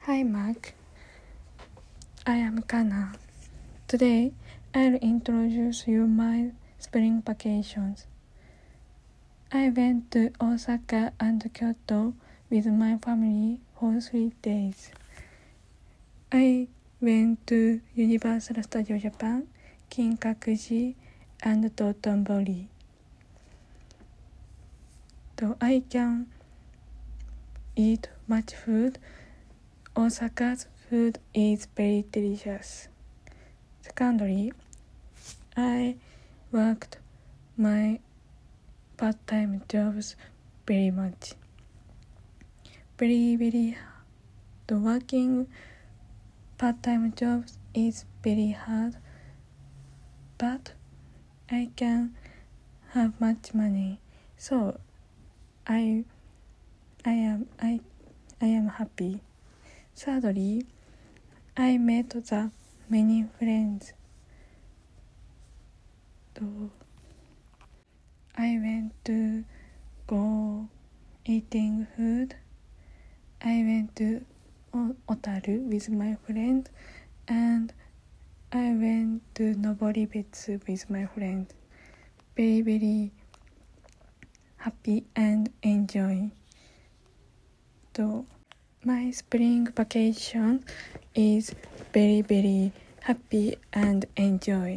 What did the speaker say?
Hi Mark, I am Kana. Today I'll introduce you my spring vacations. I went to Osaka and Kyoto with my family for 3 days. I went to Universal Studio Japan, Kinkakuji, and Dotonbori. So I can eat much food. Osaka's food is very delicious. Secondly, I worked my part-time jobs very much. The working part-time jobs is very hard, but I can have much money, so I am happy. Thirdly, I met the many friends. I went to go eating food. I went to Otaru with my friend, and I went to Noboribetsu with my friend. Very happy and enjoy. So my spring vacation is very happy and enjoy.